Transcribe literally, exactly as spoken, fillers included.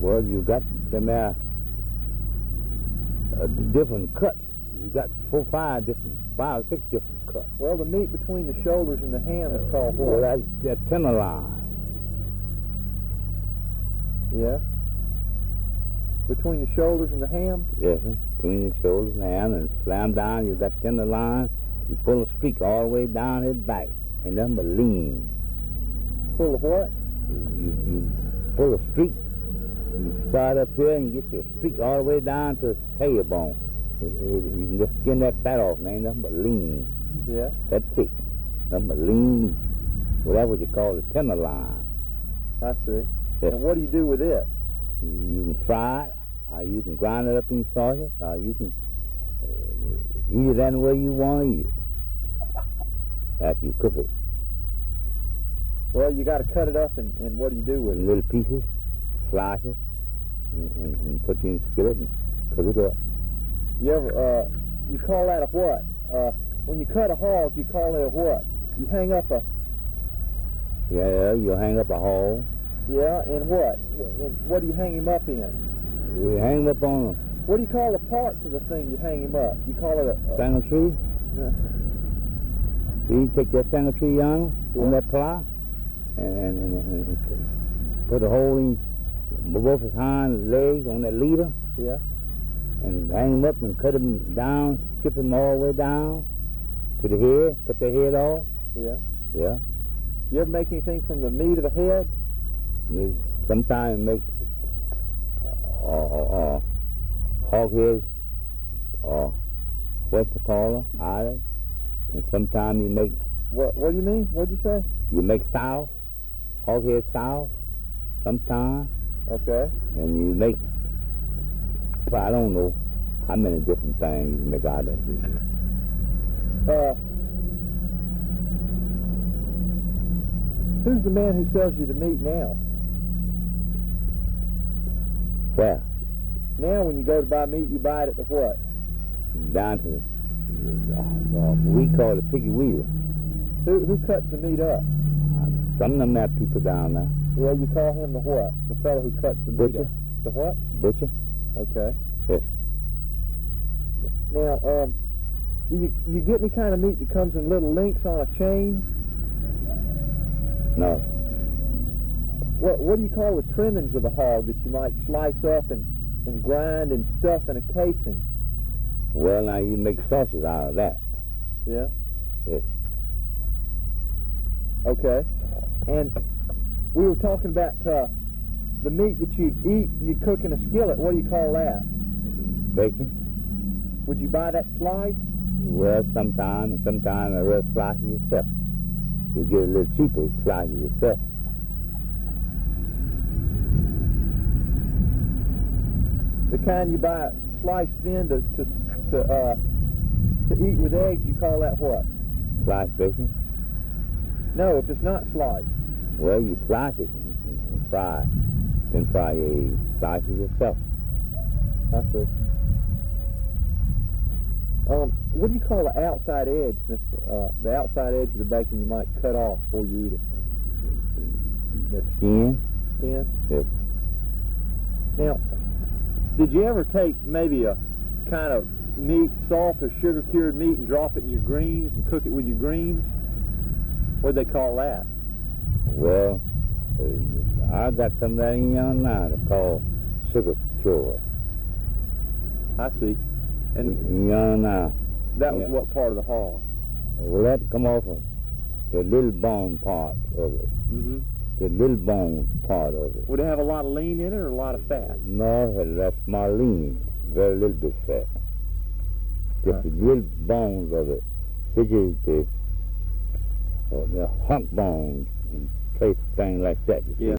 Well, you got them there uh, different cuts. You got four, five different, five, six different cuts. Well, the meat between the shoulders and the ham is called what? Well, that's, that's tenderloin. Yeah. Between the shoulders and the ham? Yes, sir. Between the shoulders and the ham, and slam down, you got tenderloin. You pull a streak all the way down his back, and nothing but lean. Pull of what? You, you pull a streak. You start up here and get your streak all the way down to his tailbone. You can just skin that fat off, and ain't nothing but lean. Yeah. That's thick. Nothing but lean meat. Well, that's what you call the tenderloin. I see. Yes. And what do you do with it? You, you can fry it, or you can grind it up in sausage, or you can uh, eat it any way you want to eat it after you cook it. Well, you got to cut it up, and, and what do you do with In it? little pieces, slice it, and, and, and put it in the skillet and cook it up. You ever, uh, you call that a what? Uh, when you cut a hog, you call it a what? You hang up a, Yeah, you hang up a hog. yeah, and what? And what do you hang him up in? You hang him up on What do you call the parts of the thing you hang him up? You call it a... a a single tree. uh, So you take that single tree on, Yeah. on that plow, and, and, and, and put a hole in both his hind legs on that leader, yeah. and hang him up and cut him down, strip him all the way down to the head, cut the head off. Yeah. Yeah. You ever make anything from the meat of the head? There's sometimes make uh, uh, uh, hog heads, or what you call them, olive, and sometimes you make What What do you mean? What did you say? you make sauce, hog head sauce, sometimes, Okay. and you make, well, I don't know how many different things you can make out of it. Uh, who's the man who sells you the meat now? Well, Now, when you go to buy meat, you buy it at the what? down to the, uh, uh, we call it picky wheeler. Who Who cuts the meat up? Some of them have people down there. Yeah, you call him the what? The fellow who cuts the meat Butcher. up. The what? Butcher? Okay. Yes. Now, um, do you you get any kind of meat that comes in little links on a chain? No. What What do you call the trimmings of a hog that you might slice up and and grind and stuff in a casing? Well, now you make sausage out of that. Yeah. Yes. Okay. And we were talking about uh, the meat that you'd eat, you'd cook in a skillet. What do you call that? Bacon? Would you buy that slice? Well, sometimes, and sometimes I rather slice it yourself. You get a little cheaper, slice it yourself. The kind you buy sliced in to to to, uh, to eat with eggs, you call that what? Sliced bacon? No, if it's not sliced. Well, you slice it and, and, and fry it. Then fry your eggs. Slice it yourself. I see. Um, what do you call the outside edge, Mister Uh, the outside edge of the bacon you might cut off before you eat it? The skin? Skin? Yes. Now, did you ever take maybe a kind of meat, salt or sugar cured meat and drop it in your greens and cook it with your greens? What do they call that? Well, uh, I got some of that in here now. It's called sugar cure. I see. And In here now. that was Yeah. what part of the hog? Well, that come off of the little bone part of it. Mm-hmm. The little bone part of it. Would it have a lot of lean in it or a lot of fat? No, that's my lean. Very little bit fat. Just Huh. the little bones of it. Which is the, uh, the hump bones and place things like that. Yeah.